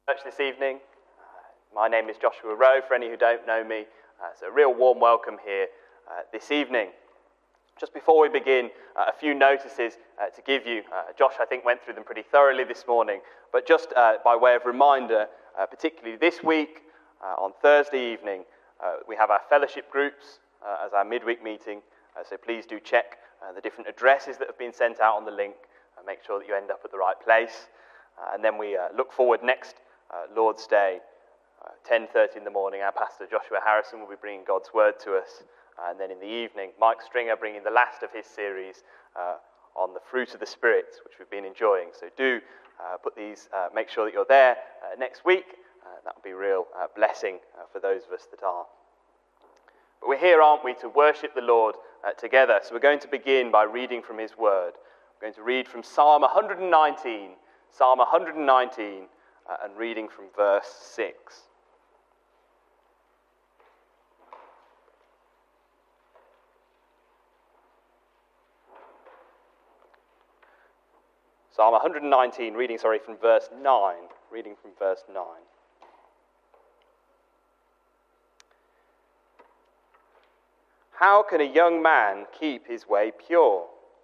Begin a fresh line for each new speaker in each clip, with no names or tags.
Church this evening. My name is Joshua Rowe, for any who don't know me. It's a real warm welcome here this evening. Just before we begin, a few notices to give you. Josh, I think, went through them pretty thoroughly this morning, but just by way of reminder, particularly this week, on Thursday evening, we have our fellowship groups as our midweek meeting, so please do check the different addresses that have been sent out on the link and make sure that you end up at the right place. And then we look forward next Lord's Day, 10:30 in the morning. Our pastor Joshua Harrison will be bringing God's word to us. And then in the evening, Mike Stringer bringing the last of his series on the fruit of the Spirit, which we've been enjoying. So do make sure that you're there next week. That will be a real blessing for those of us that are. But we're here, aren't we, to worship the Lord together. So we're going to begin by reading from his word. We're going to read from Psalm 119, and reading from verse 6. Psalm 119, reading from verse 9. How can a young man keep his way pure?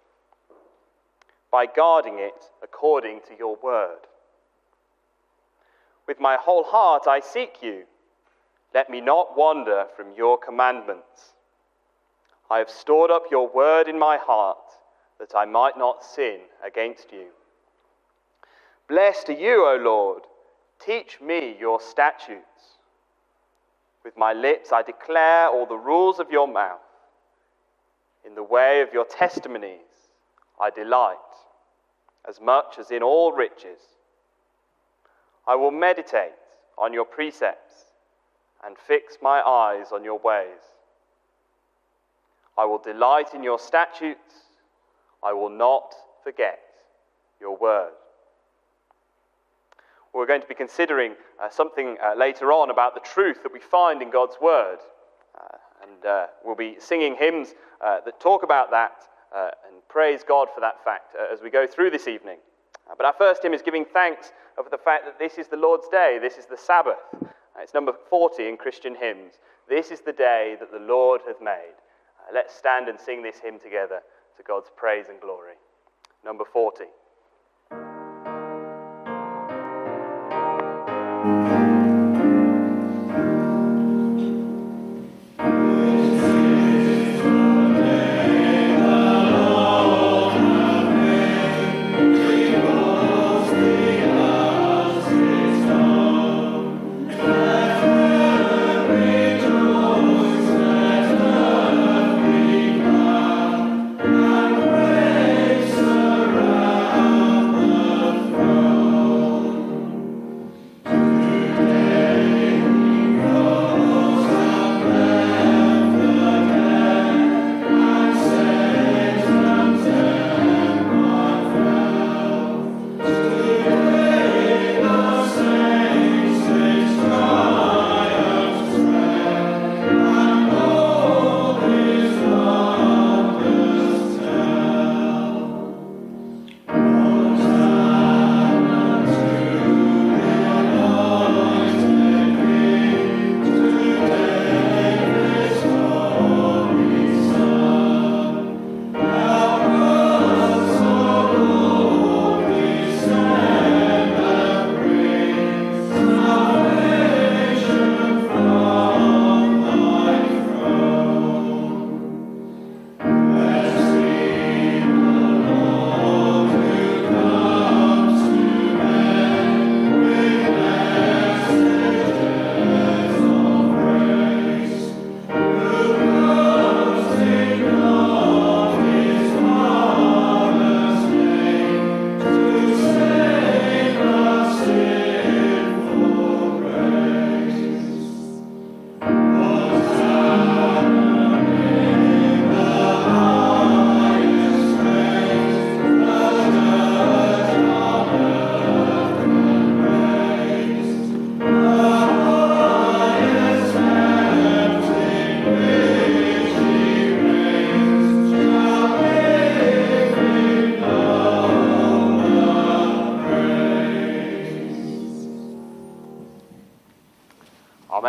By guarding it according to your word. With my whole heart I seek you. Let me not wander from your commandments. I have stored up your word in my heart, that I might not sin against you. Blessed are you, O Lord. Teach me your statutes. With my lips I declare all the rules of your mouth. In the way of your testimonies I delight, as much as in all riches. I will meditate on your precepts and fix my eyes on your ways. I will delight in your statutes. I will not forget your word. We're going to be considering something later on about the truth that we find in God's word. And we'll be singing hymns that talk about that and praise God for that fact as we go through this evening. But our first hymn is giving thanks for the fact that this is the Lord's day, this is the Sabbath. It's number 40 in Christian hymns. This is the day that the Lord hath made. Let's stand and sing this hymn together to God's praise and glory. Number 40.
Praise around.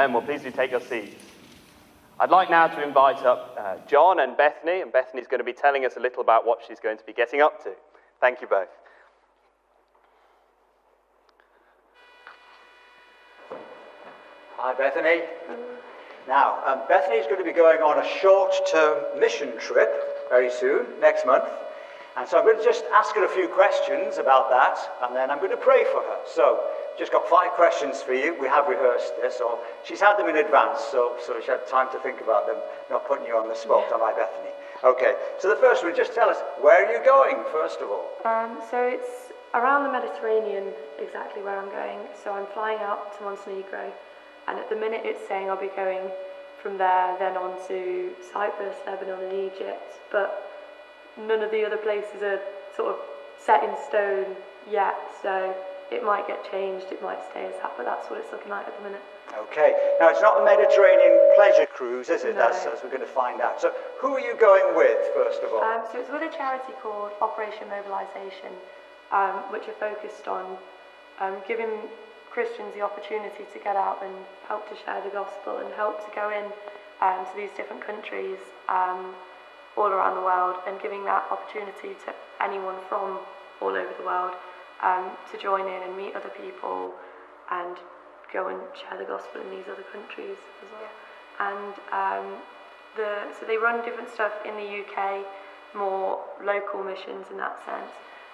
Amen. Well, please do take your seats. I'd like now to invite up John and Bethany's going to be telling us a little about what she's going to be getting up to. Thank you both.
Hi, Bethany. Now, Bethany's going to be going on a short-term mission trip very soon, next month. And so I'm going to just ask her a few questions about that, and then I'm going to pray for her. So, just got 5 questions for you. We have rehearsed this, or she's had them in advance, so she had time to think about them, not putting you on the spot, am I, Bethany? Okay, so the first one, just tell us, where are you going, first of all?
So it's around the Mediterranean, exactly where I'm going. So I'm flying out to Montenegro, and at the minute it's saying I'll be going from there, then on to Cyprus, Lebanon and Egypt, but none of the other places are sort of set in stone yet, so it might get changed, it might stay as that, but that's what it's looking like at the minute.
Okay, now it's not a Mediterranean pleasure cruise, is it?
No.
That's as we're going to find out. So who are you going with, first of all?
So it's with a charity called Operation Mobilisation, which are focused on giving Christians the opportunity to get out and help to share the gospel and help to go in to these different countries all around the world, and giving that opportunity to anyone from all over the world to join in and meet other people and go and share the gospel in these other countries as well. And so they run different stuff in the UK, more local missions in that sense.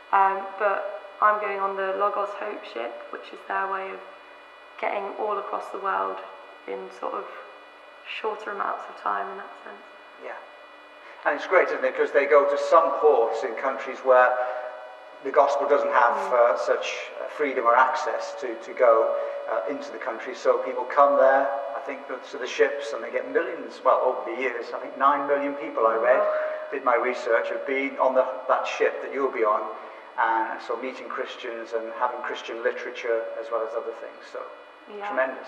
But I'm going on the Logos Hope ship, which is their way of getting all across the world in sort of shorter amounts of time in that sense.
Yeah. And it's great, isn't it? Because they go to some ports in countries where the gospel doesn't have such freedom or access to go into the country. So people come there, I think, to the ships, and they get millions, well, over the years, I think 9 million people, I read, did my research, have been on that ship that you'll be on. And so meeting Christians and having Christian literature as well as other things. So tremendous,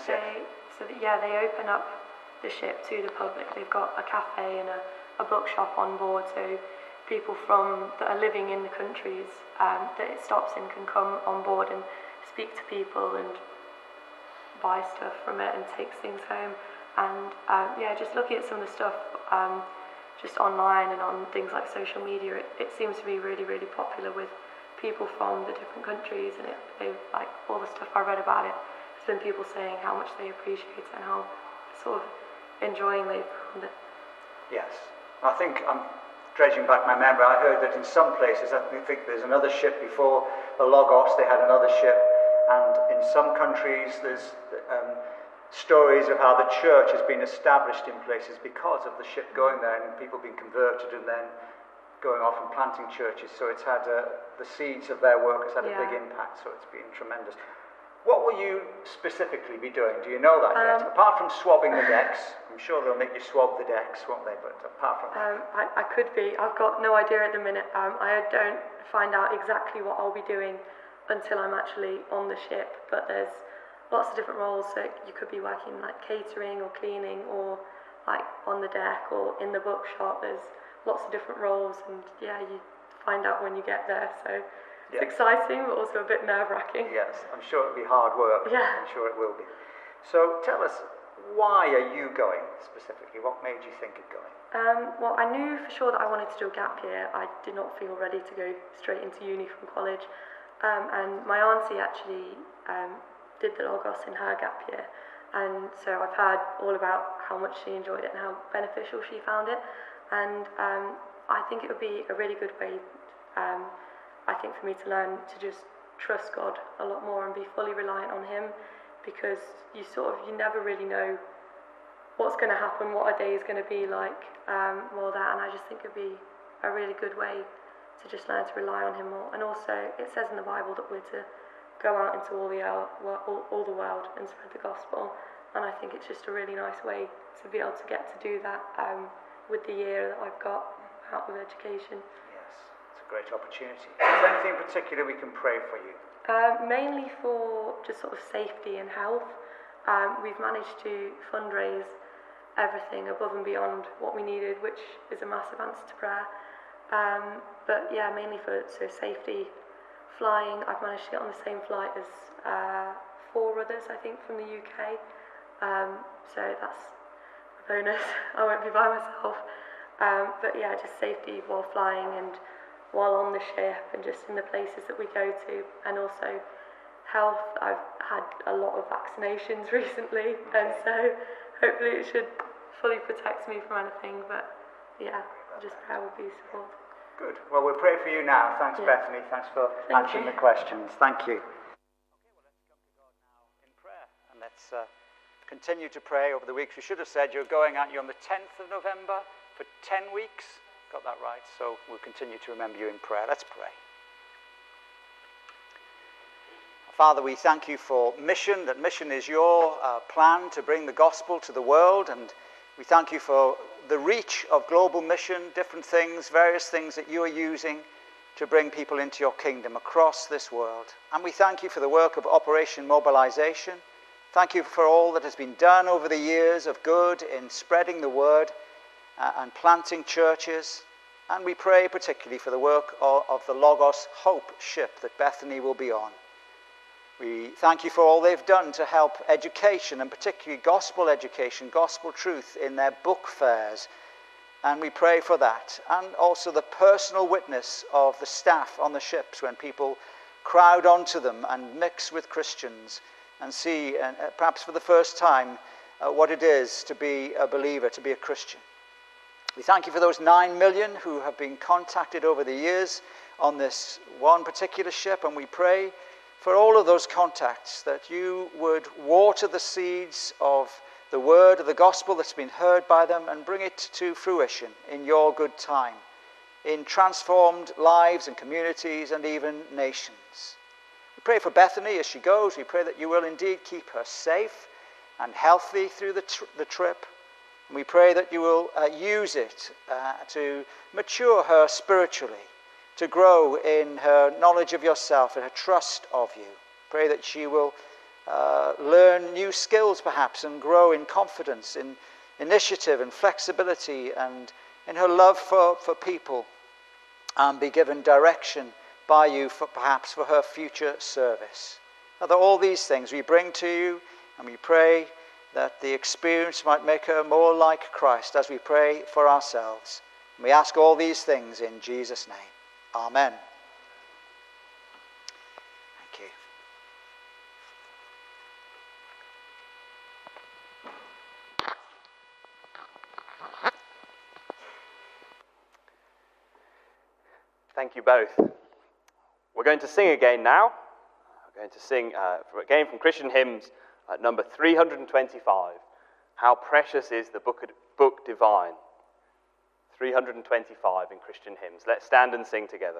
they open up the ship to the public. They've got a cafe and a bookshop on board, so people that are living in the countries that it stops in can come on board and speak to people and buy stuff from it and take things home. And just looking at some of the stuff just online and on things like social media, it seems to be really, really popular with people from the different countries, and they like all the stuff I read about it. There's been people saying how much they appreciate it and how sort of enjoying they found it.
Yes, I think I'm dredging back my memory. I heard that in some places, I think there's another ship before the Logos. They had another ship, and in some countries there's stories of how the church has been established in places because of the ship going there and people being converted and then going off and planting churches. So it's had the seeds of their work has had a big impact, so it's been tremendous. What will you specifically be doing? Do you know that yet? Apart from swabbing the decks, I'm sure they'll make you swab the decks, won't they? But apart from that.
I could be. I've got no idea at the minute. I don't find out exactly what I'll be doing until I'm actually on the ship, but there's lots of different roles. So you could be working like catering or cleaning or like on the deck or in the bookshop. There's lots of different roles, and you find out when you get there, so it's exciting but also a bit nerve-wracking.
Yes, I'm sure it'll be hard work.
Yeah.
I'm sure it will be. So tell us, why are you going specifically? What made you think of going?
Well, I knew for sure that I wanted to do a gap year. I did not feel ready to go straight into uni from college, and my auntie actually did the Logos in her gap year, and so I've heard all about how much she enjoyed it and how beneficial she found it. And I think it would be a really good way, I think, for me to learn to just trust God a lot more and be fully reliant on Him, because you never really know what's going to happen, what a day is going to be like, and I just think it would be a really good way to just learn to rely on Him more. And also, it says in the Bible that we're to go out into all the world and spread the gospel, and I think it's just a really nice way to be able to get to do that with the year that I've got out of education.
Yes, it's a great opportunity. Is there anything in particular we can pray for you?
Mainly for just sort of safety and health. We've managed to fundraise everything above and beyond what we needed, which is a massive answer to prayer. But mainly for safety. Flying, I've managed to get on the same flight as 4 others, I think, from the UK. So that's a bonus. I won't be by myself. But yeah, just safety while flying and while on the ship and just in the places that we go to, and also health. I've had a lot of vaccinations recently, and so hopefully it should fully protect me from anything, but yeah, just prayer would be useful.
Good. Well, we'll pray for you now. Thanks, Bethany. Thanks for answering the questions. Thank you. Okay, well, let's come to God now in prayer, and let's continue to pray over the weeks. We should have said you're going, aren't you, on the 10th of November for 10 weeks? Got that right? So we'll continue to remember you in prayer. Let's pray. Father, we thank you for mission, that mission is your plan to bring the gospel to the world, and we thank you for the reach of global mission, different things, various things that you are using to bring people into your kingdom across this world. And we thank you for the work of Operation Mobilization. Thank you for all that has been done over the years of good in spreading the word and planting churches. And we pray particularly for the work of the Logos Hope ship that Bethany will be on. We thank you for all they've done to help education, and particularly gospel education, gospel truth in their book fairs. And we pray for that. And also the personal witness of the staff on the ships when people crowd onto them and mix with Christians and see, perhaps for the first time, what it is to be a believer, to be a Christian. We thank you for those 9 million who have been contacted over the years on this one particular ship, and we pray for all of those contacts that you would water the seeds of the word of the gospel that's been heard by them and bring it to fruition in your good time, in transformed lives and communities and even nations. We pray for Bethany as she goes. We pray that you will indeed keep her safe and healthy through the trip. And we pray that you will use it to mature her spiritually, to grow in her knowledge of yourself and her trust of you. Pray that she will learn new skills perhaps and grow in confidence, in initiative and flexibility, and in her love for people, and be given direction by you perhaps for her future service. Father, all these things we bring to you, and we pray that the experience might make her more like Christ as we pray for ourselves. And we ask all these things in Jesus' name. Amen. Thank you.
Thank you both. We're going to sing again now. We're going to sing again from Christian Hymns number 325. How precious is the book divine. 325 in Christian Hymns. Let's stand and sing together.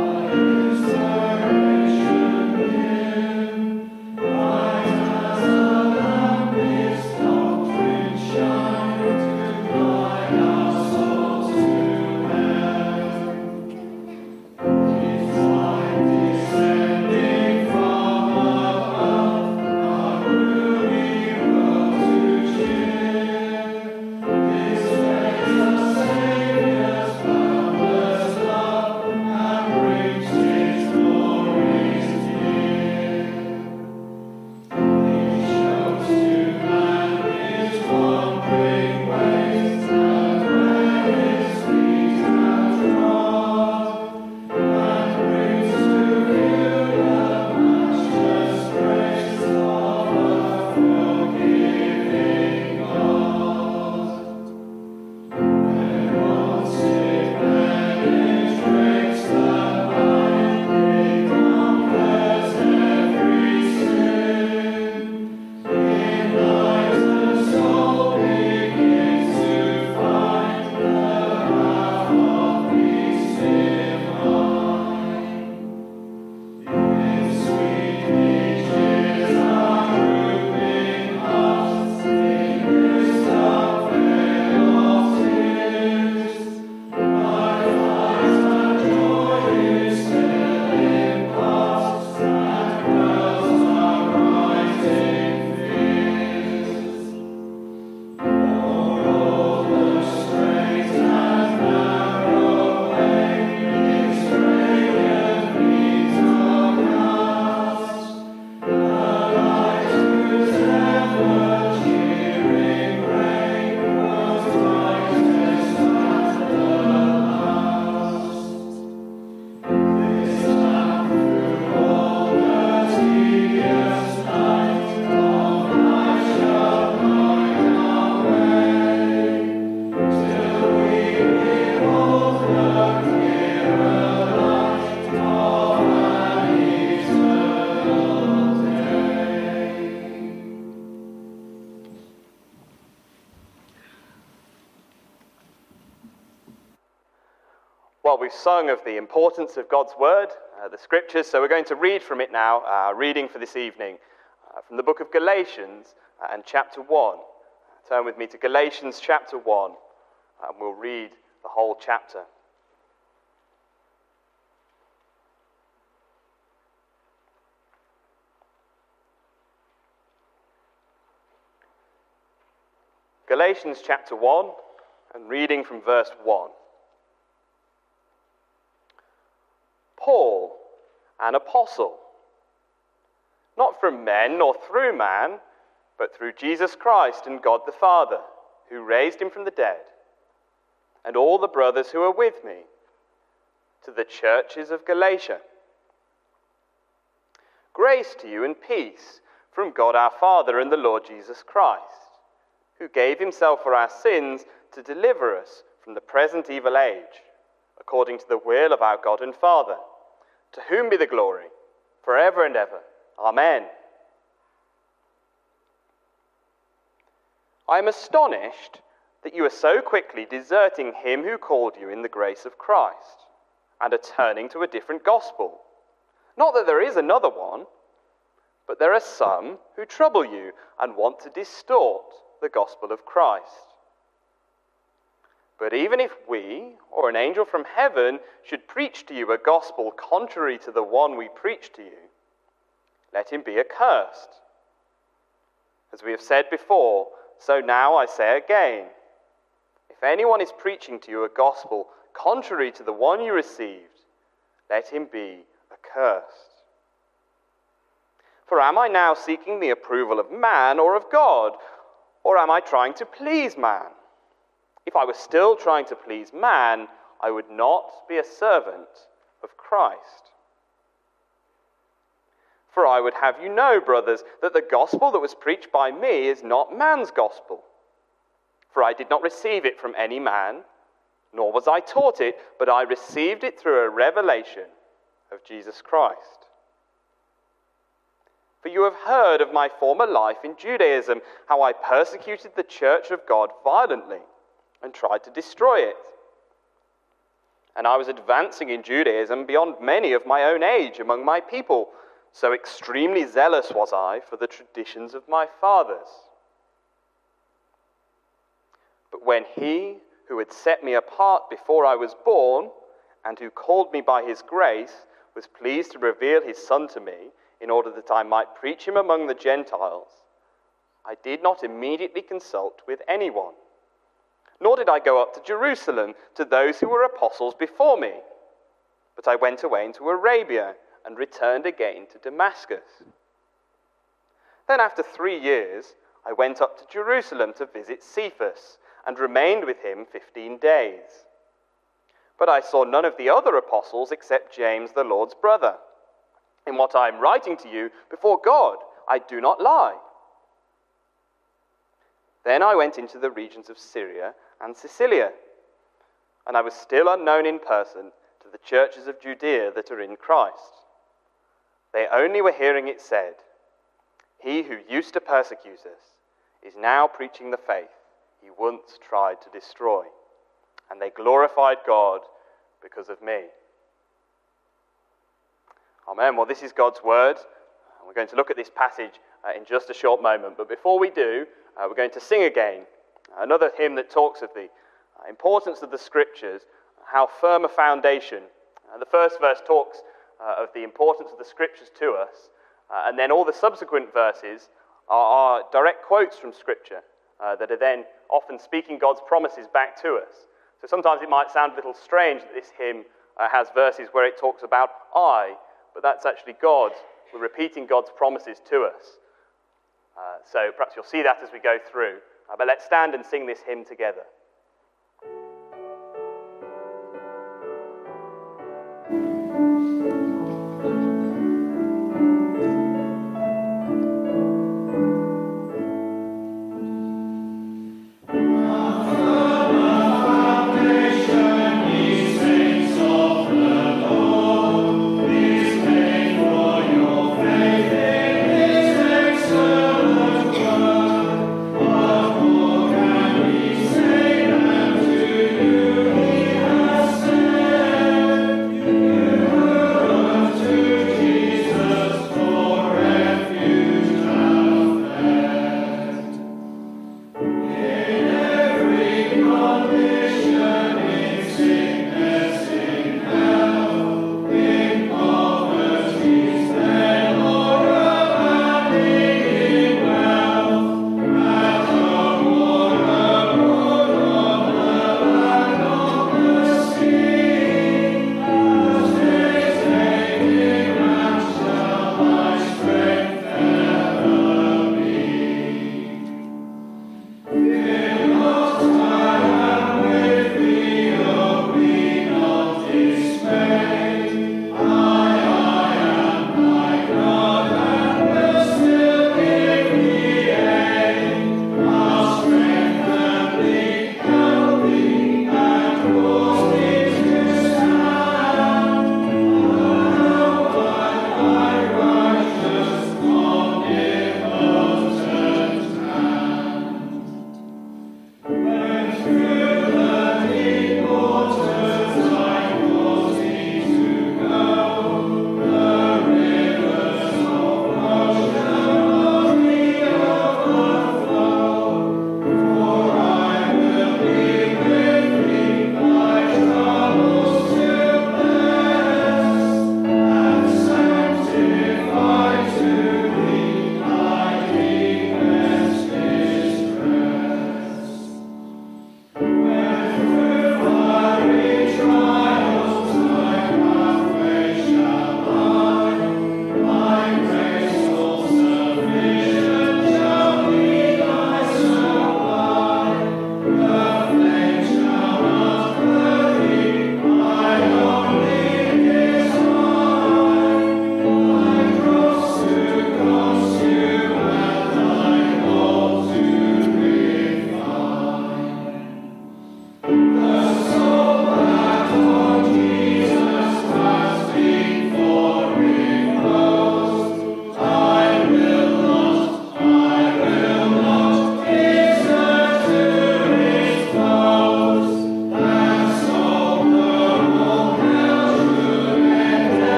Amen.
Well, we've sung of the importance of God's word, the scriptures, so we're going to read from it now, our reading for this evening, from the book of Galatians and chapter 1. Turn with me to Galatians chapter 1, and we'll read the whole chapter. Galatians chapter 1, and reading from verse 1. Paul, an apostle, not from men nor through man, but through Jesus Christ and God the Father, who raised him from the dead, and all the brothers who are with me, to the churches of Galatia. Grace to you and peace from God our Father and the Lord Jesus Christ, who gave himself for our sins to deliver us from the present evil age, according to the will of our God and Father, to whom be the glory, forever and ever. Amen. I am astonished that you are so quickly deserting him who called you in the grace of Christ, and are turning to a different gospel. Not that there is another one, but there are some who trouble you and want to distort the gospel of Christ. But even if we, or an angel from heaven, should preach to you a gospel contrary to the one we preach to you, let him be accursed. As we have said before, so now I say again, if anyone is preaching to you a gospel contrary to the one you received, let him be accursed. For am I now seeking the approval of man or of God, or am I trying to please man? If I were still trying to please man, I would not be a servant of Christ. For I would have you know, brothers, that the gospel that was preached by me is not man's gospel. For I did not receive it from any man, nor was I taught it, but I received it through a revelation of Jesus Christ. For you have heard of my former life in Judaism, how I persecuted the church of God violently, and tried to destroy it. And I was advancing in Judaism beyond many of my own age among my people, so extremely zealous was I for the traditions of my fathers. But when he who had set me apart before I was born, and who called me by his grace, was pleased to reveal his Son to me, in order that I might preach him among the Gentiles, I did not immediately consult with anyone. Nor did I go up to Jerusalem to those who were apostles before me, but I went away into Arabia and returned again to Damascus. Then after 3 years, I went up to Jerusalem to visit Cephas and remained with him 15 days. But I saw none of the other apostles except James, the Lord's brother. In what I am writing to you, before God, I do not lie. Then I went into the regions of Syria and Cilicia, and I was still unknown in person to the churches of Judea that are in Christ. They only were hearing it said, he who used to persecute us is now preaching the faith he once tried to destroy, and they glorified God because of me. Amen. Well, this is God's word. We're going to look at this passage in just a short moment. But before we do, we're going to sing again another hymn that talks of the importance of the scriptures, how firm a foundation. The first verse talks of the importance of the scriptures to us, and then all the subsequent verses are direct quotes from scripture that are then often speaking God's promises back to us. So sometimes it might sound a little strange that this hymn has verses where it talks about I, but that's actually God. We're repeating God's promises to us. So perhaps you'll see that as we go through. But let's stand and sing this hymn together.
Say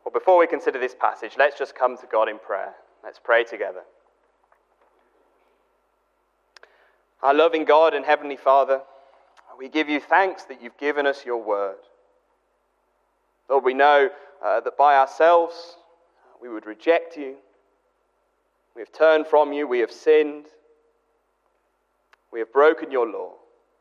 Well, before we consider this passage, let's just come to God in prayer. Let's pray together. Our loving God and Heavenly Father, we give you thanks that you've given us your word. Lord, we know that by ourselves we would reject you. We have turned from you, we have sinned. We have broken your law.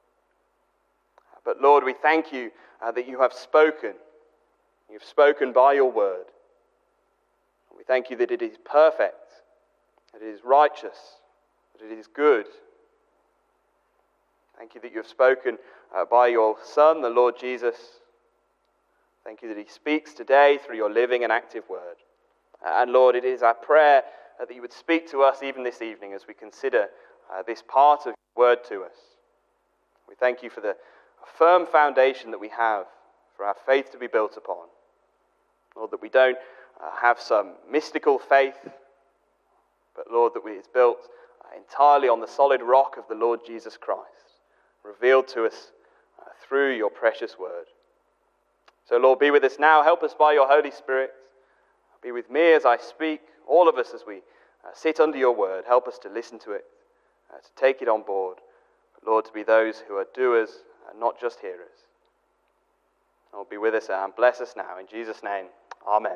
But Lord, we thank you that you have spoken. You've spoken by your word. We thank you that it is perfect, that it is righteous, that it is good. Thank you that you have spoken by your Son, the Lord Jesus. Thank you that he speaks today through your living and active word. And Lord, it is our prayer that you would speak to us even this evening as we consider this part of your word to us. We thank you for the firm foundation that we have for our faith to be built upon. Lord, that we don't have some mystical faith, but Lord, that it's built entirely on the solid rock of the Lord Jesus Christ, revealed to us through your precious word. So Lord, be with us now. Help us by your Holy Spirit. Be with me as I speak, all of us as we sit under your word. Help us to listen to it, to take it on board. But Lord, to be those who are doers and not just hearers. Lord, be with us and bless us now. In Jesus' name, amen.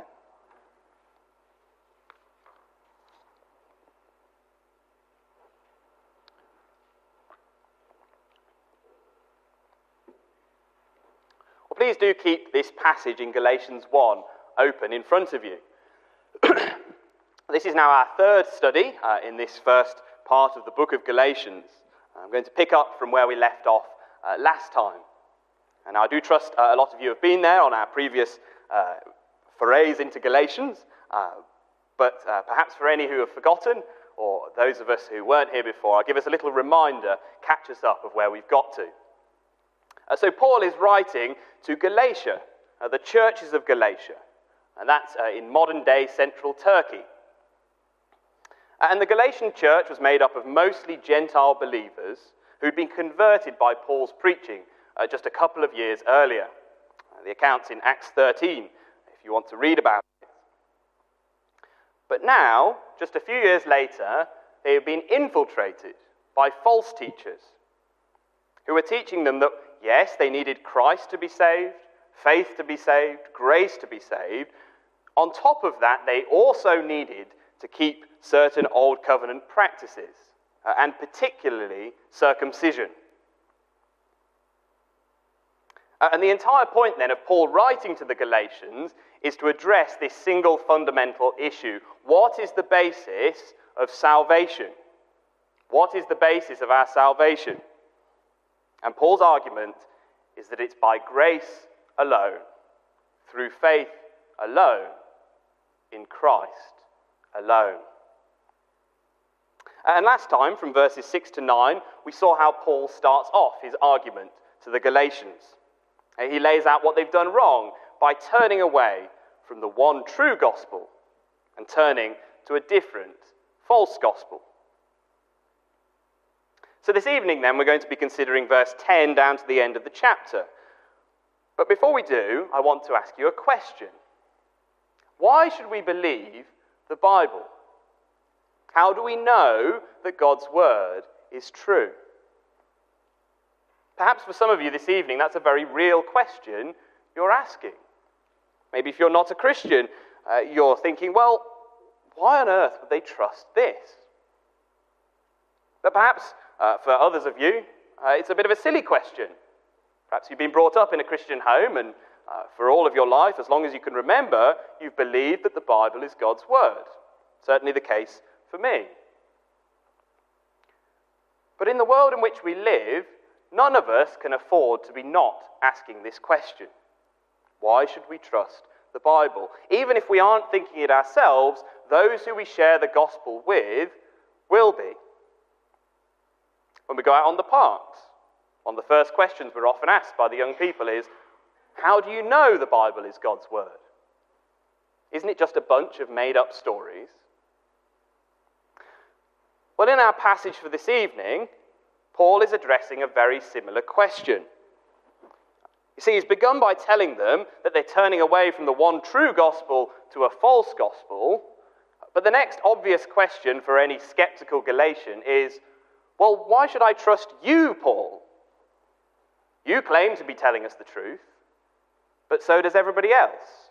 Well, please do keep this passage in Galatians 1 open in front of you. This is now our third study in this first part of the book of Galatians. I'm going to pick up from where we left off last time. And I do trust a lot of you have been there on our previous forays into Galatians, but perhaps for any who have forgotten, or those of us who weren't here before, I'll give us a little reminder, catch us up of where we've got to. So Paul is writing to Galatia, the churches of Galatia, and that's in modern-day central Turkey. And the Galatian church was made up of mostly Gentile believers who'd been converted by Paul's preaching just a couple of years earlier. The account's in Acts 13, if you want to read about it. But now, just a few years later, they have been infiltrated by false teachers who were teaching them that, yes, they needed Christ to be saved, faith to be saved, grace to be saved. On top of that, they also needed to keep certain Old Covenant practices, and particularly circumcision. And the entire point then of Paul writing to the Galatians is to address this single fundamental issue. What is the basis of salvation? What is the basis of our salvation? And Paul's argument is that it's by grace alone, through faith alone, in Christ alone. And last time, from verses 6 to 9, we saw how Paul starts off his argument to the Galatians. He lays out what they've done wrong by turning away from the one true gospel and turning to a different, false gospel. So this evening then we're going to be considering verse 10 down to the end of the chapter. But before we do, I want to ask you a question. Why should we believe the Bible? How do we know that God's word is true? Perhaps for some of you this evening, that's a very real question you're asking. Maybe if you're not a Christian, you're thinking, well, why on earth would they trust this? But perhaps for others of you, it's a bit of a silly question. Perhaps you've been brought up in a Christian home, and for all of your life, as long as you can remember, you've believed that the Bible is God's word. Certainly the case for me. But in the world in which we live, none of us can afford to be not asking this question. Why should we trust the Bible? Even if we aren't thinking it ourselves, those who we share the gospel with will be. When we go out on the parks, one of the first questions we're often asked by the young people is, how do you know the Bible is God's word? Isn't it just a bunch of made-up stories? Well, in our passage for this evening, Paul is addressing a very similar question. You see, he's begun by telling them that they're turning away from the one true gospel to a false gospel. But the next obvious question for any skeptical Galatian is, well, why should I trust you, Paul? You claim to be telling us the truth, but so does everybody else.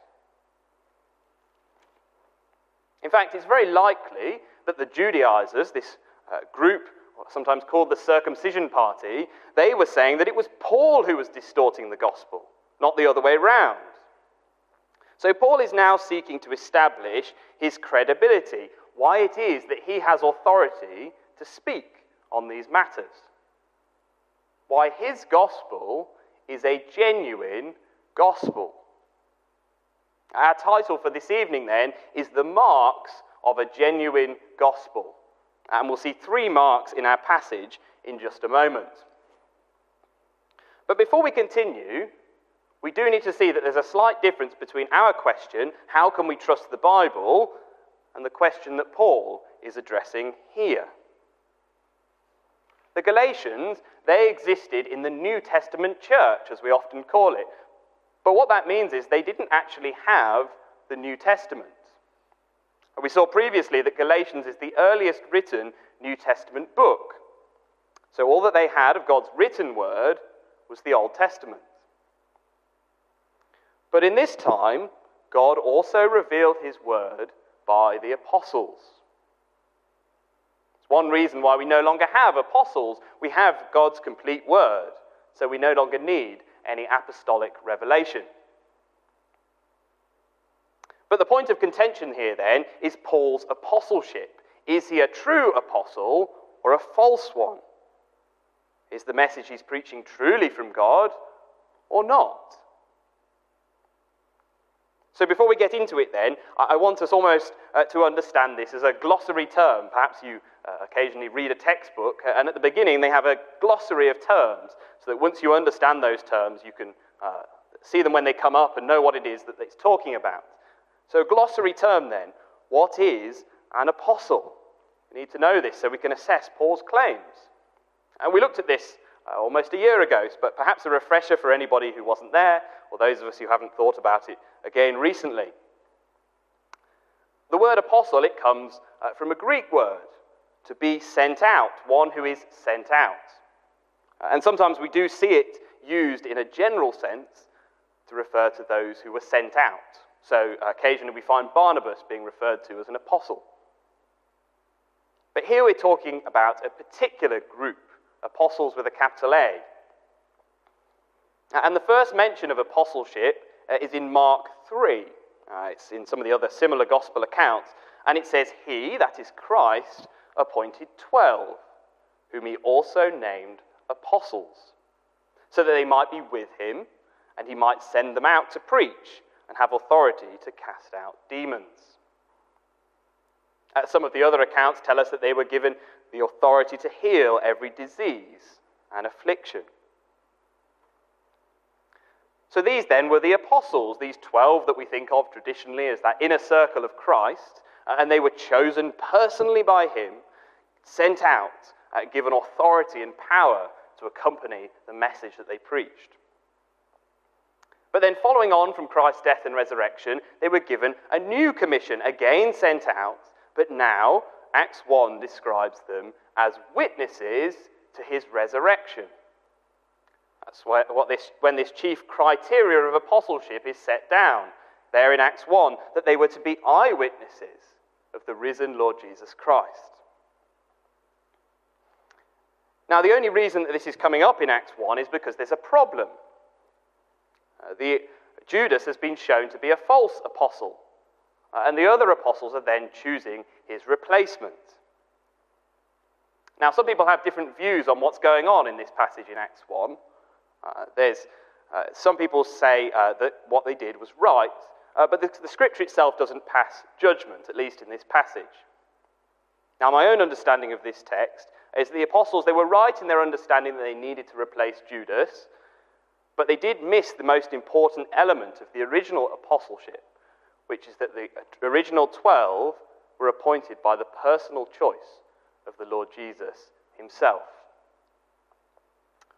In fact, it's very likely that the Judaizers, this group, sometimes called the Circumcision Party, they were saying that it was Paul who was distorting the gospel, not the other way round. So Paul is now seeking to establish his credibility, why it is that he has authority to speak on these matters, why his gospel is a genuine gospel. Our title for this evening then is The Marks of a Genuine Gospel. And we'll see 3 marks in our passage in just a moment. But before we continue, we do need to see that there's a slight difference between our question, how can we trust the Bible, and the question that Paul is addressing here. The Galatians, they existed in the New Testament church, as we often call it. But what that means is they didn't actually have the New Testament. We saw previously that Galatians is the earliest written New Testament book. So all that they had of God's written word was the Old Testament. But in this time, God also revealed his word by the apostles. It's one reason why we no longer have apostles. We have God's complete word, so we no longer need any apostolic revelation. But the point of contention here then is Paul's apostleship. Is he a true apostle or a false one? Is the message he's preaching truly from God or not? So before we get into it then, I want us almost to understand this as a glossary term. Perhaps you occasionally read a textbook, and at the beginning they have a glossary of terms, so that once you understand those terms, you can see them when they come up and know what it is that it's talking about. So glossary term then, what is an apostle? We need to know this so we can assess Paul's claims. And we looked at this almost a year ago, but perhaps a refresher for anybody who wasn't there, or those of us who haven't thought about it again recently. The word apostle, it comes from a Greek word, to be sent out, one who is sent out. And sometimes we do see it used in a general sense to refer to those who were sent out. So occasionally we find Barnabas being referred to as an apostle. But here we're talking about a particular group, apostles with a capital A. And the first mention of apostleship is in Mark 3. It's in some of the other similar gospel accounts. And it says, he, that is Christ, appointed 12, whom he also named apostles, so that they might be with him, and he might send them out to preach and have authority to cast out demons. Some of the other accounts tell us that they were given the authority to heal every disease and affliction. So these then were the apostles, these 12 that we think of traditionally as that inner circle of Christ, and they were chosen personally by him, sent out, given authority and power to accompany the message that they preached. But then following on from Christ's death and resurrection, they were given a new commission, again sent out, but now Acts 1 describes them as witnesses to his resurrection. That's when this chief criteria of apostleship is set down, there in Acts 1, that they were to be eyewitnesses of the risen Lord Jesus Christ. Now, the only reason that this is coming up in Acts 1 is because there's a problem. Judas has been shown to be a false apostle, and the other apostles are then choosing his replacement. Now, some people have different views on what's going on in this passage in Acts 1. Some people say that what they did was right, but the scripture itself doesn't pass judgment, at least in this passage. Now, my own understanding of this text is the apostles, they were right in their understanding that they needed to replace Judas, but they did miss the most important element of the original apostleship, which is that the original 12 were appointed by the personal choice of the Lord Jesus himself.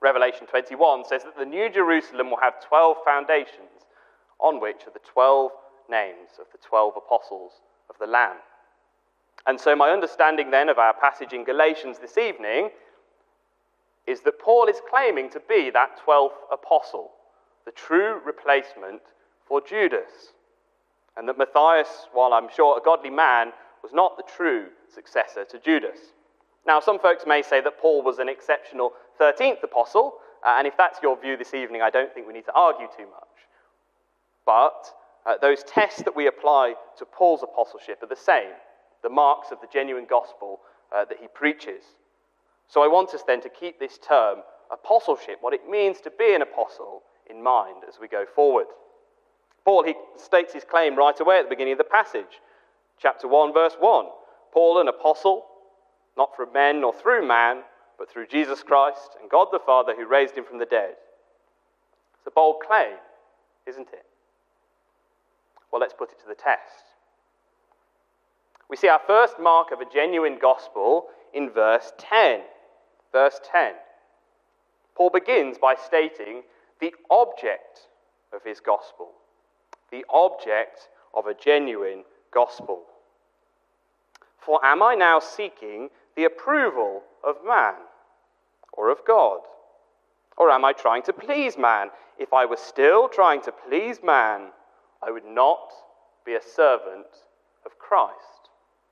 Revelation 21 says that the New Jerusalem will have 12 foundations, on which are the 12 names of the 12 apostles of the Lamb. And so my understanding then of our passage in Galatians this evening is that Paul is claiming to be that 12th apostle, the true replacement for Judas, and that Matthias, while I'm sure a godly man, was not the true successor to Judas. Now, some folks may say that Paul was an exceptional 13th apostle, and if that's your view this evening, I don't think we need to argue too much. But those tests that we apply to Paul's apostleship are the same, the marks of the genuine gospel that he preaches. So I want us then to keep this term, apostleship, what it means to be an apostle, in mind as we go forward. Paul, he states his claim right away at the beginning of the passage. Chapter 1, verse 1. Paul, an apostle, not from men nor through man, but through Jesus Christ and God the Father who raised him from the dead. It's a bold claim, isn't it? Well, let's put it to the test. We see our first mark of a genuine gospel in verse 10. Verse 10. Paul begins by stating the object of his gospel. The object of a genuine gospel. For am I now seeking the approval of man or of God? Or am I trying to please man? If I were still trying to please man, I would not be a servant of Christ.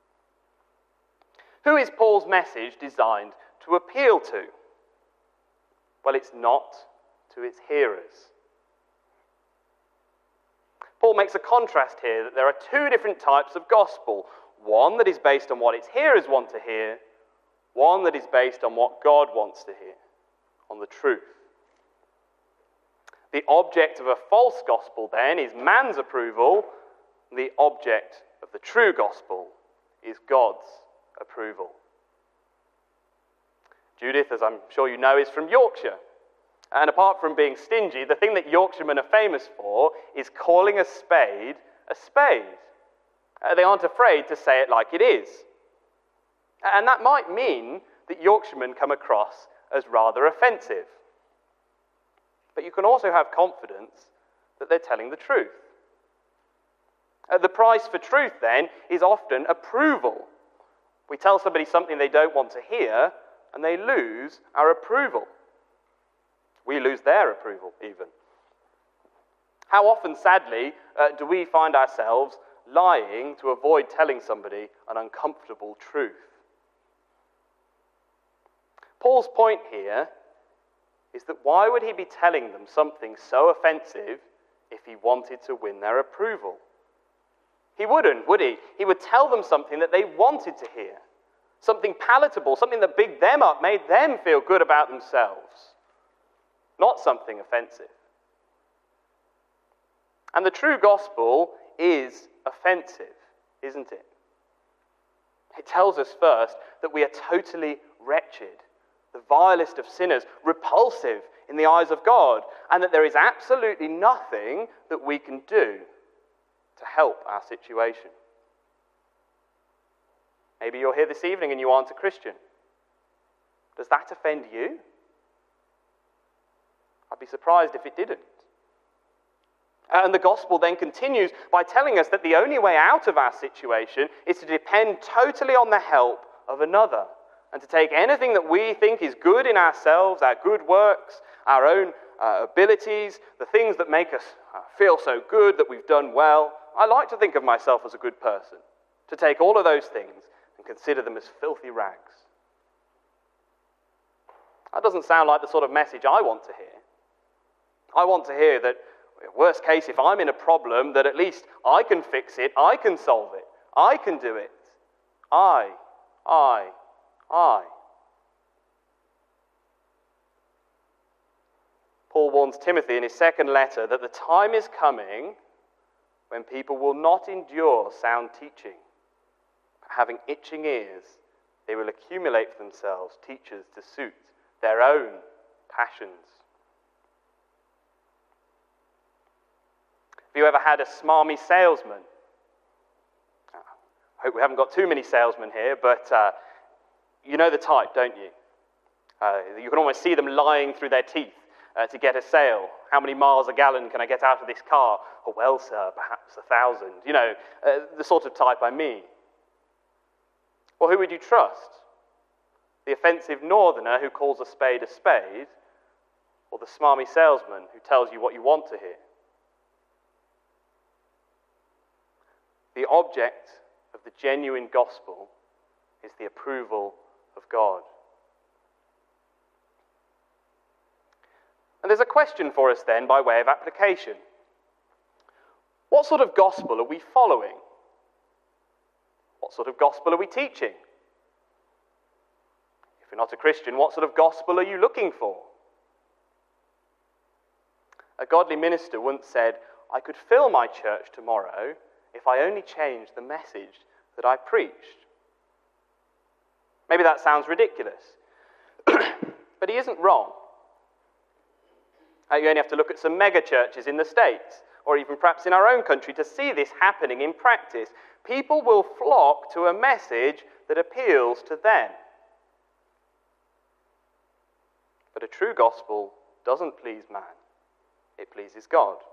Who is Paul's message designed to appeal to? Well, it's not to his hearers. Paul makes a contrast here that there are two different types of gospel. One that is based on what its hearers want to hear, one that is based on what God wants to hear, on the truth. The object of a false gospel, then, is man's approval. The object of the true gospel is God's approval. Judith, as I'm sure you know, is from Yorkshire. And apart from being stingy, the thing that Yorkshiremen are famous for is calling a spade a spade. They aren't afraid to say it like it is. And that might mean that Yorkshiremen come across as rather offensive. But you can also have confidence that they're telling the truth. The price for truth, then, is often approval. We tell somebody something they don't want to hear, and they lose our approval. We lose their approval, even. How often, sadly, do we find ourselves lying to avoid telling somebody an uncomfortable truth? Paul's point here is that why would he be telling them something so offensive if he wanted to win their approval? He wouldn't, would he? He would tell them something that they wanted to hear, something palatable, something that bigged them up, made them feel good about themselves, not something offensive. And the true gospel is offensive, isn't it? It tells us first that we are totally wretched, the vilest of sinners, repulsive in the eyes of God, and that there is absolutely nothing that we can do to help our situation. Maybe you're here this evening and you aren't a Christian. Does that offend you? I'd be surprised if it didn't. And the gospel then continues by telling us that the only way out of our situation is to depend totally on the help of another, and to take anything that we think is good in ourselves, our good works, our own abilities, the things that make us feel so good that we've done well. I like to think of myself as a good person, to take all of those things and consider them as filthy rags. That doesn't sound like the sort of message I want to hear. I want to hear that, worst case, if I'm in a problem, that at least I can fix it, I can solve it, I can do it. I. Paul warns Timothy in his second letter that the time is coming when people will not endure sound teaching. Having itching ears, they will accumulate for themselves teachers to suit their own passions. Have you ever had a smarmy salesman? I hope we haven't got too many salesmen here, but you know the type, don't you? You can almost see them lying through their teeth to get a sale. How many miles a gallon can I get out of this car? Oh, well, sir, perhaps 1,000. You know, the sort of type I mean. Well, who would you trust? The offensive northerner who calls a spade, or the smarmy salesman who tells you what you want to hear? The object of the genuine gospel is the approval of God. And there's a question for us then by way of application. What sort of gospel are we following? What sort of gospel are we teaching? If you're not a Christian, what sort of gospel are you looking for? A godly minister once said, "I could fill my church tomorrow if I only changed the message that I preached." Maybe that sounds ridiculous, but he isn't wrong. You only have to look at some mega churches in the States, or even perhaps in our own country, to see this happening in practice. People will flock to a message that appeals to them. But a true gospel doesn't please man. It pleases God.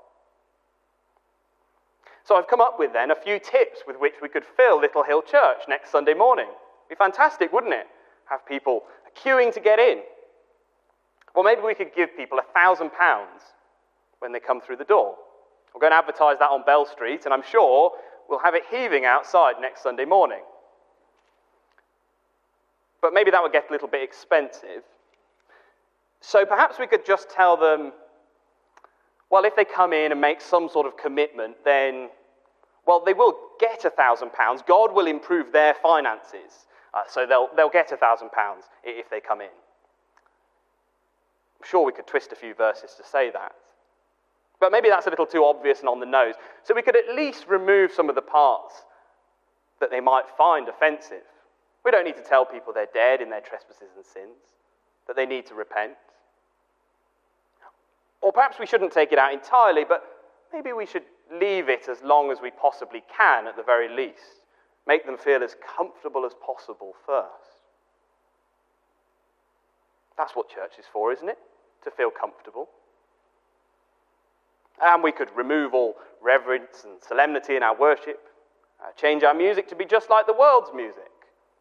So I've come up with then a few tips with which we could fill Little Hill Church next Sunday morning. It'd be fantastic, wouldn't it? Have people queuing to get in. Well, maybe we could give people £1,000 when they come through the door. We're going to advertise that on Bell Street, and I'm sure we'll have it heaving outside next Sunday morning. But maybe that would get a little bit expensive. So perhaps we could just tell them, well, if they come in and make some sort of commitment, then, well, they will get £1,000. God will improve their finances. So they'll get £1,000 if they come in. I'm sure we could twist a few verses to say that. But maybe that's a little too obvious and on the nose. So we could at least remove some of the parts that they might find offensive. We don't need to tell people they're dead in their trespasses and sins, that they need to repent. Or perhaps we shouldn't take it out entirely, but maybe we should leave it as long as we possibly can at the very least. Make them feel as comfortable as possible first. That's what church is for, isn't it? To feel comfortable. And we could remove all reverence and solemnity in our worship, change our music to be just like the world's music.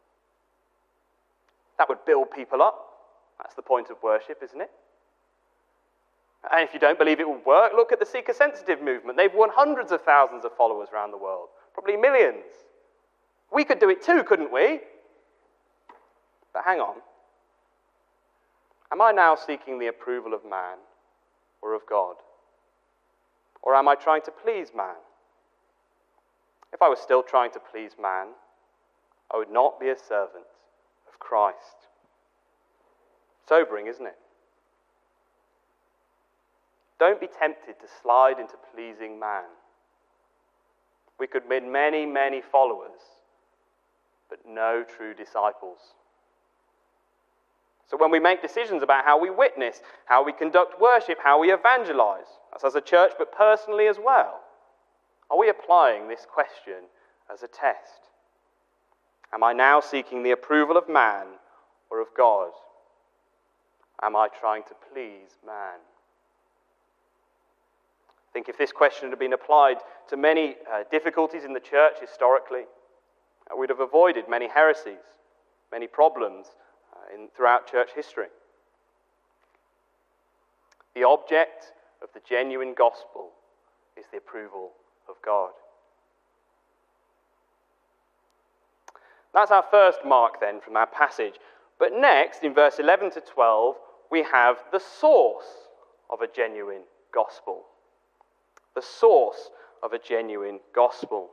That would build people up. That's the point of worship, isn't it? And if you don't believe it will work, look at the seeker-sensitive movement. They've won hundreds of thousands of followers around the world, probably millions. We could do it too, couldn't we? But hang on. Am I now seeking the approval of man or of God? Or am I trying to please man? If I was still trying to please man, I would not be a servant of Christ. Sobering, isn't it? Don't be tempted to slide into pleasing man. We could win many, many followers, but no true disciples. So when we make decisions about how we witness, how we conduct worship, how we evangelize, that's as a church, but personally as well, are we applying this question as a test? Am I now seeking the approval of man or of God? Am I trying to please man? I think if this question had been applied to many difficulties in the church historically, we'd have avoided many heresies, many problems throughout church history. The object of the genuine gospel is the approval of God. That's our first mark then from our passage. But next, in verse 11 to 12, we have the source of a genuine gospel. The source of a genuine gospel.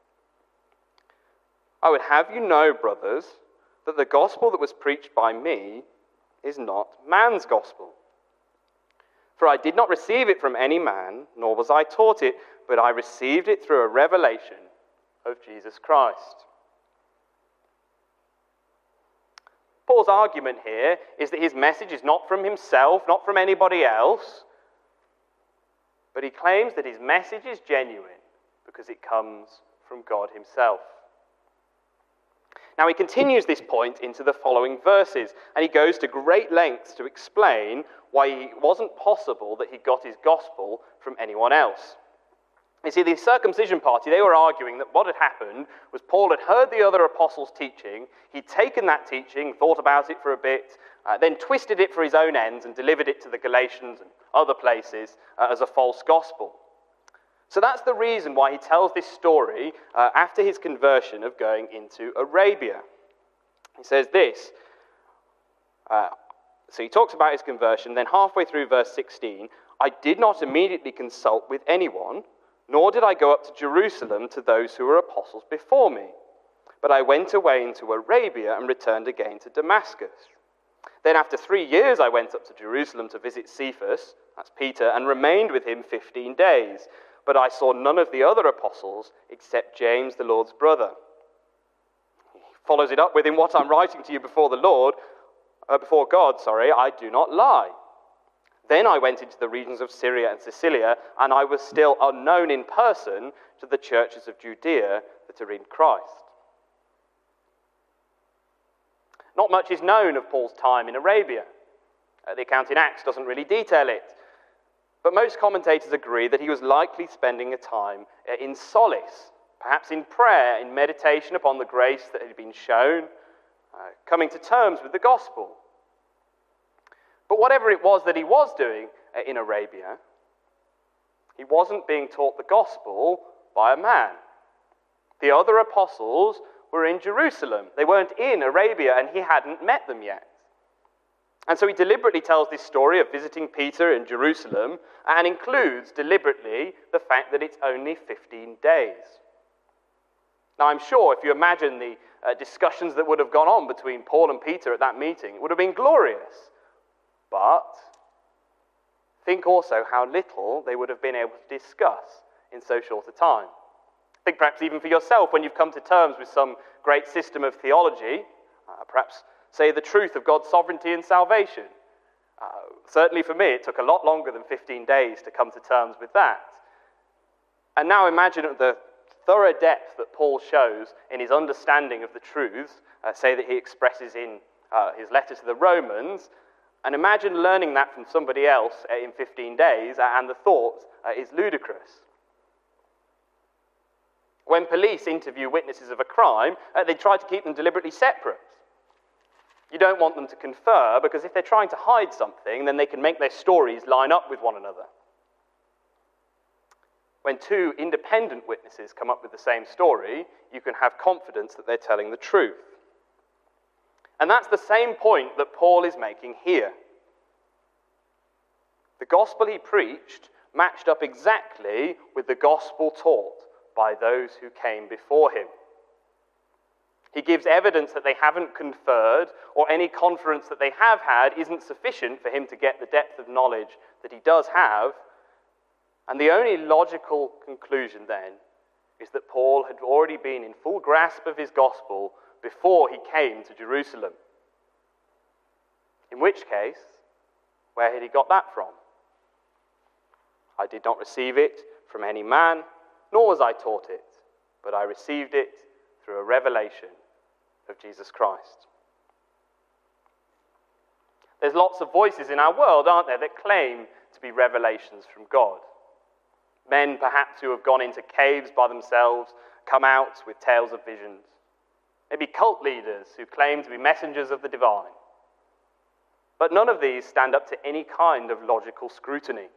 I would have you know, brothers, that the gospel that was preached by me is not man's gospel. For I did not receive it from any man, nor was I taught it, but I received it through a revelation of Jesus Christ. Paul's argument here is that his message is not from himself, not from anybody else, but he claims that his message is genuine because it comes from God himself. Now he continues this point into the following verses, and he goes to great lengths to explain why it wasn't possible that he got his gospel from anyone else. You see, the circumcision party, they were arguing that what had happened was Paul had heard the other apostles' teaching, he'd taken that teaching, thought about it for a bit, then twisted it for his own ends and delivered it to the Galatians and other places as a false gospel. So that's the reason why he tells this story after his conversion of going into Arabia. He says this, so he talks about his conversion, then halfway through verse 16, I did not immediately consult with anyone, nor did I go up to Jerusalem to those who were apostles before me, but I went away into Arabia and returned again to Damascus. Then after 3 years I went up to Jerusalem to visit Cephas, that's Peter, and remained with him 15 days. But I saw none of the other apostles except James, the Lord's brother. He follows it up with, in what I'm writing to you before God, I do not lie. Then I went into the regions of Syria and Cilicia, and I was still unknown in person to the churches of Judea that are in Christ. Not much is known of Paul's time in Arabia. The account in Acts doesn't really detail it. But most commentators agree that he was likely spending a time in solace, perhaps in prayer, in meditation upon the grace that had been shown, coming to terms with the gospel. But whatever it was that he was doing in Arabia, he wasn't being taught the gospel by a man. The other apostles were in Jerusalem. They weren't in Arabia, and he hadn't met them yet. And so he deliberately tells this story of visiting Peter in Jerusalem and includes deliberately the fact that it's only 15 days. Now, I'm sure if you imagine the discussions that would have gone on between Paul and Peter at that meeting, it would have been glorious. But think also how little they would have been able to discuss in so short a time. Think perhaps even for yourself when you've come to terms with some great system of theology, perhaps say the truth of God's sovereignty and salvation. Certainly for me, it took a lot longer than 15 days to come to terms with that. And now imagine the thorough depth that Paul shows in his understanding of the truths, say that he expresses in his letter to the Romans, and imagine learning that from somebody else in 15 days, and the thought is ludicrous. When police interview witnesses of a crime, they try to keep them deliberately separate. You don't want them to confer, because if they're trying to hide something, then they can make their stories line up with one another. When two independent witnesses come up with the same story, you can have confidence that they're telling the truth. And that's the same point that Paul is making here. The gospel he preached matched up exactly with the gospel taught by those who came before him. He gives evidence that they haven't conferred, or any conference that they have had isn't sufficient for him to get the depth of knowledge that he does have. And the only logical conclusion then is that Paul had already been in full grasp of his gospel before he came to Jerusalem. In which case, where had he got that from? I did not receive it from any man, nor was I taught it, but I received it through a revelation of Jesus Christ. There's lots of voices in our world, aren't there, that claim to be revelations from God. Men perhaps who have gone into caves by themselves, come out with tales of visions. Maybe cult leaders who claim to be messengers of the divine. But none of these stand up to any kind of logical scrutiny.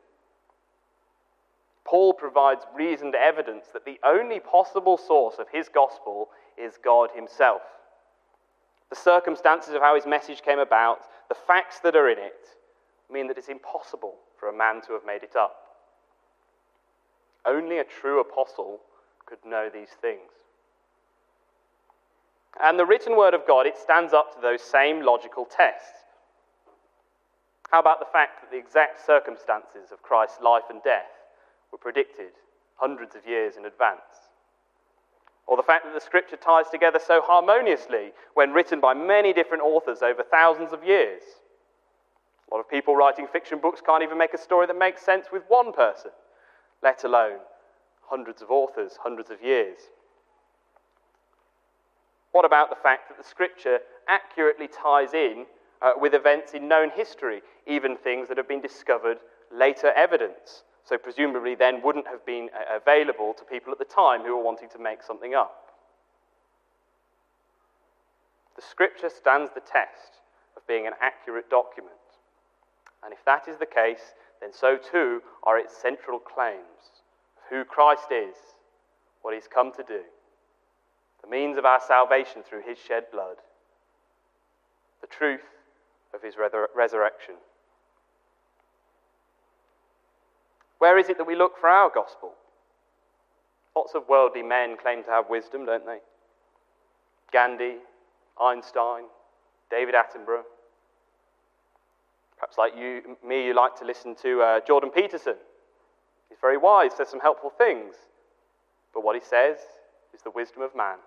Paul provides reasoned evidence that the only possible source of his gospel is God himself. The circumstances of how his message came about, the facts that are in it, mean that it's impossible for a man to have made it up. Only a true apostle could know these things. And the written word of God, it stands up to those same logical tests. How about the fact that the exact circumstances of Christ's life and death were predicted hundreds of years in advance? Or the fact that the scripture ties together so harmoniously when written by many different authors over thousands of years? A lot of people writing fiction books can't even make a story that makes sense with one person, let alone hundreds of authors, hundreds of years. What about the fact that the Scripture accurately ties in with events in known history, even things that have been discovered later evidence? So presumably then wouldn't have been available to people at the time who were wanting to make something up. The Scripture stands the test of being an accurate document. And if that is the case, then so too are its central claims of who Christ is, what he's come to do, the means of our salvation through his shed blood, the truth of his resurrection. Where is it that we look for our gospel? Lots of worldly men claim to have wisdom, don't they? Gandhi, Einstein, David Attenborough. Perhaps like me, you like to listen to Jordan Peterson. He's very wise, says some helpful things. But what he says is the wisdom of man.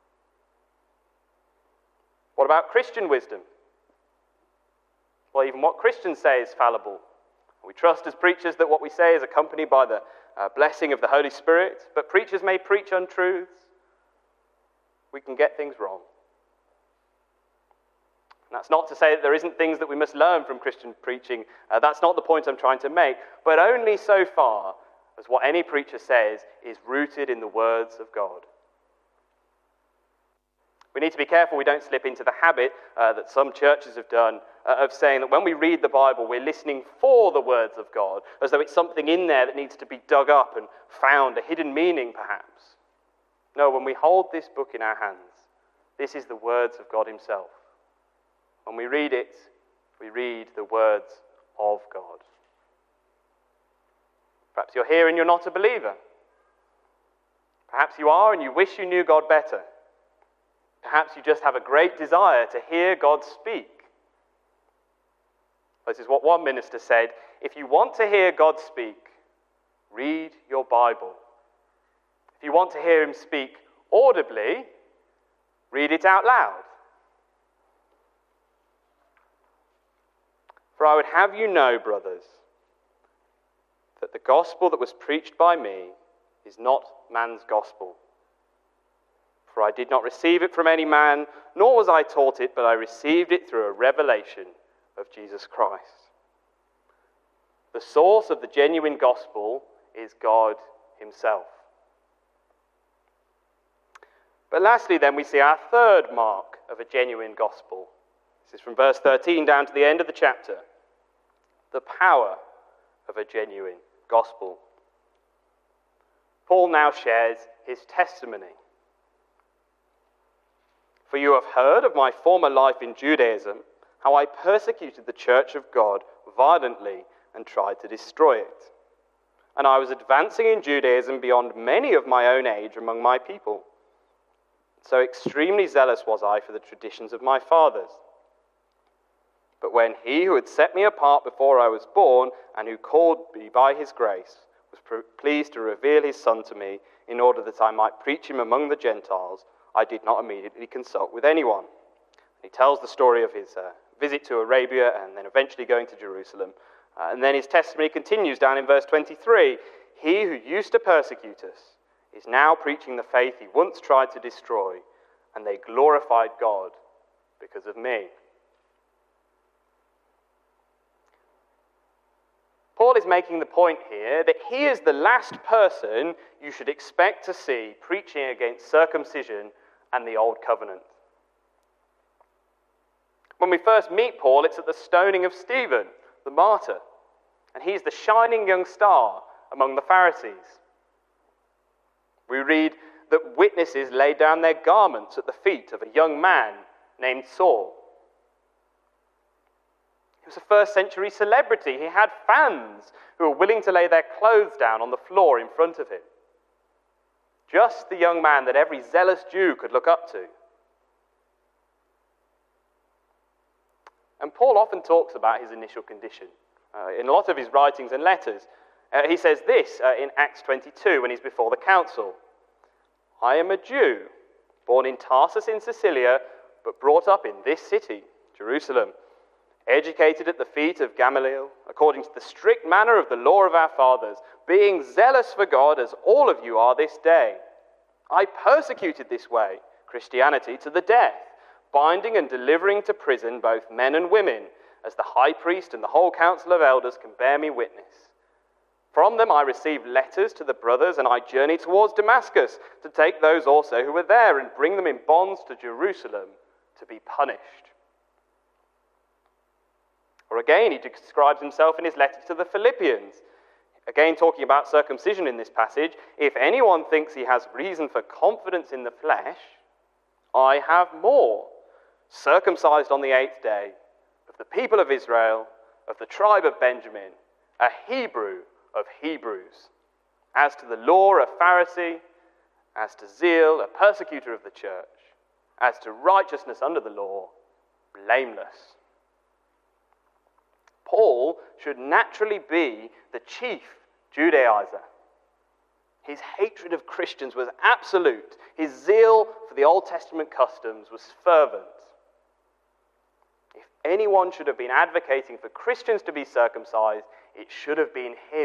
What about Christian wisdom? Well, even what Christians say is fallible. We trust as preachers that what we say is accompanied by the blessing of the Holy Spirit, but preachers may preach untruths. We can get things wrong. And that's not to say that there isn't things that we must learn from Christian preaching. That's not the point I'm trying to make. But only so far as what any preacher says is rooted in the words of God. We need to be careful we don't slip into the habit that some churches have done of saying that when we read the Bible, we're listening for the words of God, as though it's something in there that needs to be dug up and found, a hidden meaning perhaps. No, when we hold this book in our hands, this is the words of God himself. When we read it, we read the words of God. Perhaps you're here and you're not a believer. Perhaps you are and you wish you knew God better. Perhaps you just have a great desire to hear God speak. This is what one minister said: if you want to hear God speak, read your Bible. If you want to hear him speak audibly, read it out loud. For I would have you know, brothers, that the gospel that was preached by me is not man's gospel. For I did not receive it from any man, nor was I taught it, but I received it through a revelation of Jesus Christ. The source of the genuine gospel is God himself. But lastly, then, we see our third mark of a genuine gospel. This is from verse 13 down to the end of the chapter. The power of a genuine gospel. Paul now shares his testimony. For you have heard of my former life in Judaism, how I persecuted the church of God violently and tried to destroy it. And I was advancing in Judaism beyond many of my own age among my people. So extremely zealous was I for the traditions of my fathers. But when he who had set me apart before I was born, and who called me by his grace, was pleased to reveal his Son to me, in order that I might preach him among the Gentiles, I did not immediately consult with anyone. He tells the story of his visit to Arabia and then eventually going to Jerusalem. And then his testimony continues down in verse 23. He who used to persecute us is now preaching the faith he once tried to destroy, and they glorified God because of me. Paul is making the point here that he is the last person you should expect to see preaching against circumcision and the Old Covenant. When we first meet Paul, it's at the stoning of Stephen, the martyr, and he's the shining young star among the Pharisees. We read that witnesses laid down their garments at the feet of a young man named Saul. He was a first century celebrity. He had fans who were willing to lay their clothes down on the floor in front of him. Just the young man that every zealous Jew could look up to. And Paul often talks about his initial condition. In a lot of his writings and letters, he says this in Acts 22 when he's before the council. I am a Jew, born in Tarsus in Cilicia, but brought up in this city, Jerusalem, educated at the feet of Gamaliel, according to the strict manner of the law of our fathers, being zealous for God as all of you are this day. I persecuted this way, Christianity, to the death, binding and delivering to prison both men and women, as the high priest and the whole council of elders can bear me witness. From them I received letters to the brothers, and I journeyed towards Damascus to take those also who were there and bring them in bonds to Jerusalem to be punished. Or again, he describes himself in his letter to the Philippians. Again, talking about circumcision in this passage, if anyone thinks he has reason for confidence in the flesh, I have more. Circumcised on the 8th day, of the people of Israel, of the tribe of Benjamin, a Hebrew of Hebrews. As to the law, a Pharisee. As to zeal, a persecutor of the church. As to righteousness under the law, blameless. Paul should naturally be the chief Judaizer. His hatred of Christians was absolute. His zeal for the Old Testament customs was fervent. If anyone should have been advocating for Christians to be circumcised, it should have been him.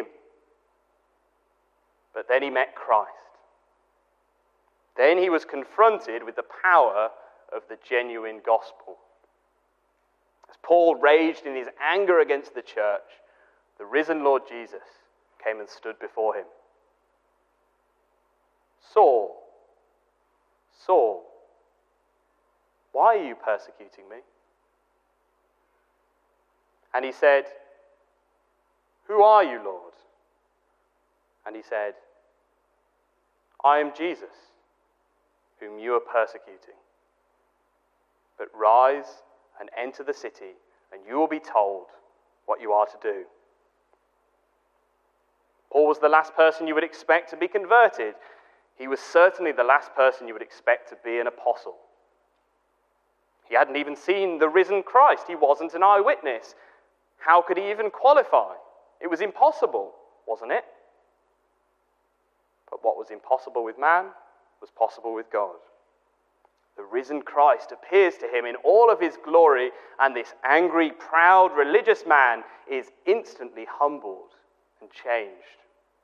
But then he met Christ. Then he was confronted with the power of the genuine gospel. As Paul raged in his anger against the church, the risen Lord Jesus came and stood before him. Saul, Saul, why are you persecuting me? And he said, who are you, Lord? And he said, I am Jesus, whom you are persecuting. But rise and enter the city, and you will be told what you are to do. Paul was the last person you would expect to be converted. He was certainly the last person you would expect to be an apostle. He hadn't even seen the risen Christ. He wasn't an eyewitness. How could he even qualify? It was impossible, wasn't it? But what was impossible with man was possible with God. The risen Christ appears to him in all of his glory, and this angry, proud, religious man is instantly humbled and changed.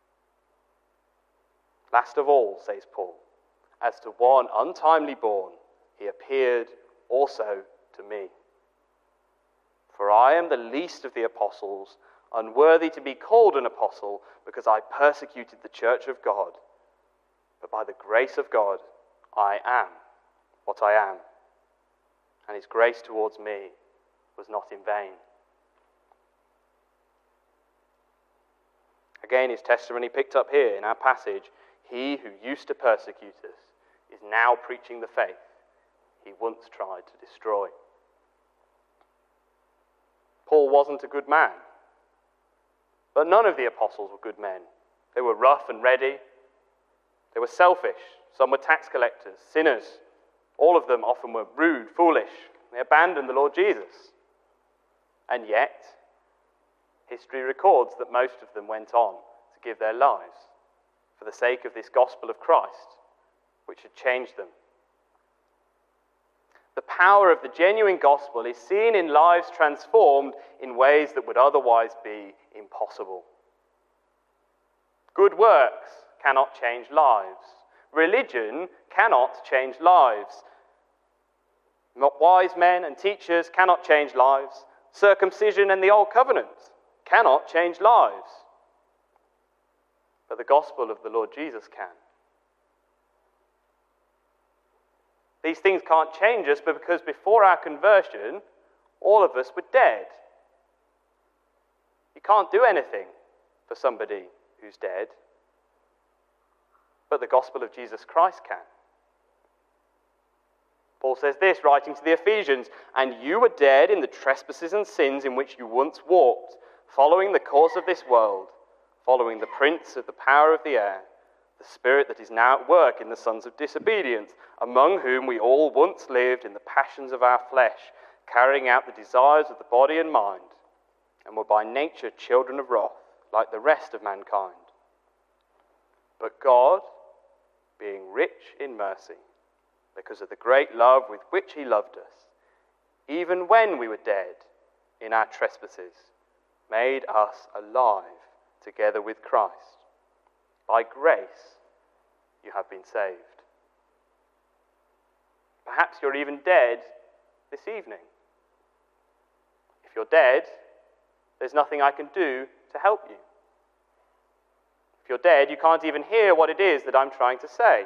Last of all, says Paul, as to one untimely born, he appeared also to me. For I am the least of the apostles, unworthy to be called an apostle, because I persecuted the church of God. But by the grace of God, I am what I am, and his grace towards me was not in vain. Again, his testimony picked up here in our passage. He who used to persecute us is now preaching the faith he once tried to destroy. Paul wasn't a good man, but none of the apostles were good men. They were rough and ready. They were selfish. Some were tax collectors, sinners. All of them often were rude, foolish. They abandoned the Lord Jesus. And yet, history records that most of them went on to give their lives for the sake of this gospel of Christ, which had changed them. The power of the genuine gospel is seen in lives transformed in ways that would otherwise be impossible. Good works cannot change lives. Religion cannot change lives. Wise men and teachers cannot change lives. Circumcision and the Old Covenant cannot change lives. But the gospel of the Lord Jesus can. These things can't change us because before our conversion, all of us were dead. You can't do anything for somebody who's dead. But the gospel of Jesus Christ can. Paul says this, writing to the Ephesians, and you were dead in the trespasses and sins in which you once walked, following the course of this world, following the prince of the power of the air, the spirit that is now at work in the sons of disobedience, among whom we all once lived in the passions of our flesh, carrying out the desires of the body and mind, and were by nature children of wrath, like the rest of mankind. But God, being rich in mercy, because of the great love with which he loved us, even when we were dead in our trespasses, made us alive together with Christ. By grace you have been saved. Perhaps you're even dead this evening. If you're dead, there's nothing I can do to help you. If you're dead, you can't even hear what it is that I'm trying to say.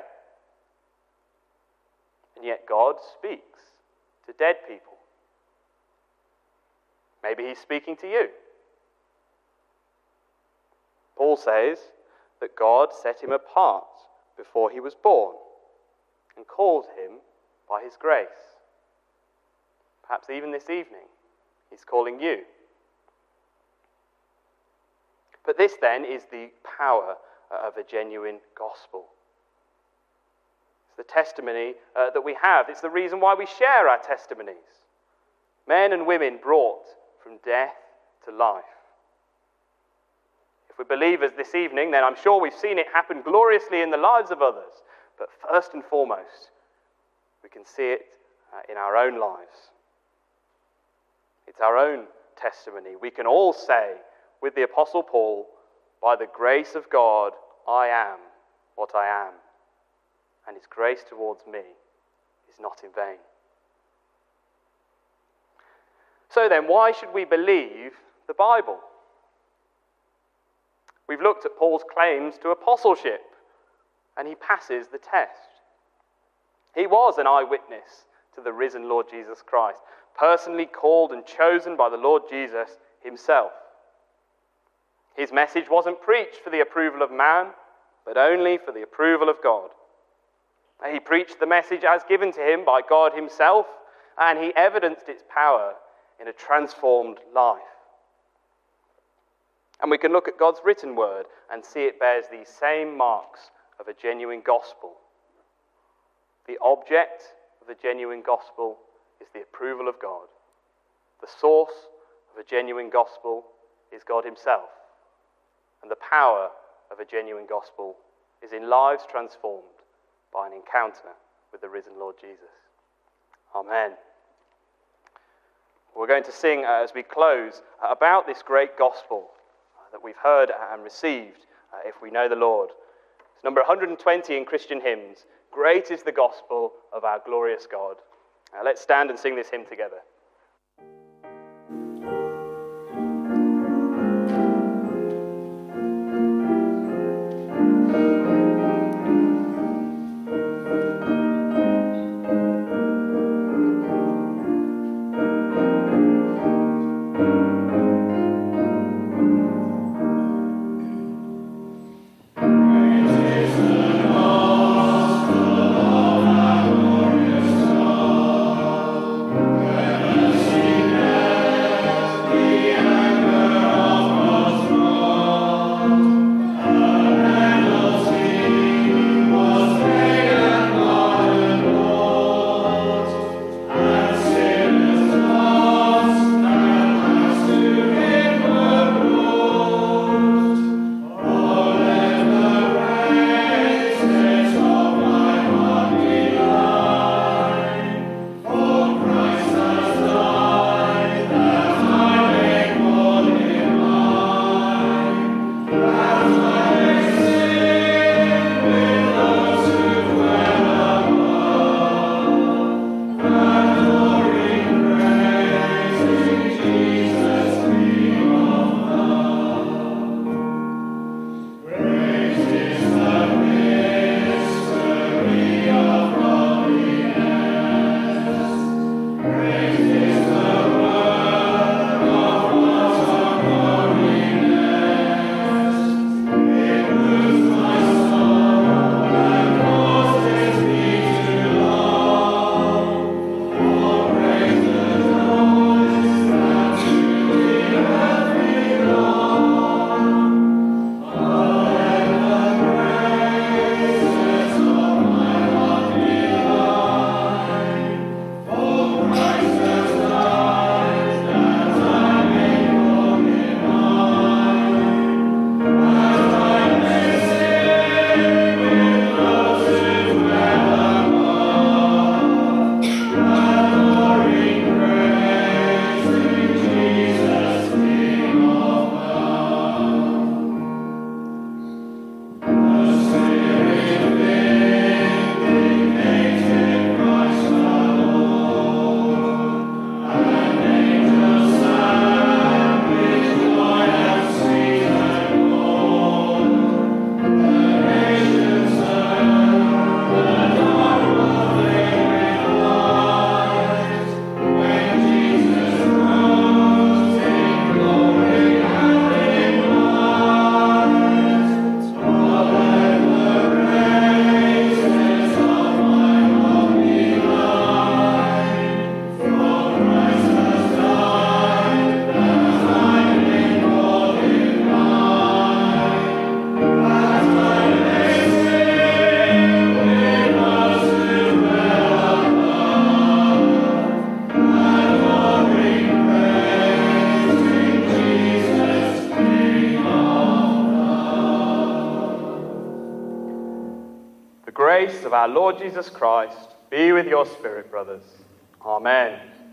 And yet God speaks to dead people. Maybe he's speaking to you. Paul says that God set him apart before he was born and called him by his grace. Perhaps even this evening, he's calling you. But this then is the power of a genuine gospel. It's the testimony that we have. It's the reason why we share our testimonies. Men and women brought from death to life. If we're believers this evening, then I'm sure we've seen it happen gloriously in the lives of others. But first and foremost, we can see it in our own lives. It's our own testimony. We can all say, with the Apostle Paul, by the grace of God, I am what I am, and his grace towards me is not in vain. So then, why should we believe the Bible? We've looked at Paul's claims to apostleship, and he passes the test. He was an eyewitness to the risen Lord Jesus Christ, personally called and chosen by the Lord Jesus himself. His message wasn't preached for the approval of man, but only for the approval of God. He preached the message as given to him by God himself, and he evidenced its power in a transformed life. And we can look at God's written word and see it bears these same marks of a genuine gospel. The object of a genuine gospel is the approval of God. The source of a genuine gospel is God himself. And the power of a genuine gospel is in lives transformed by an encounter with the risen Lord Jesus. Amen. We're going to sing as we close about this great gospel that we've heard and received if we know the Lord. It's number 120 in Christian hymns. Great is the gospel of our glorious God. Let's stand and sing this hymn together.
Yeah.
our Lord Jesus Christ be with your spirit, brothers. Amen.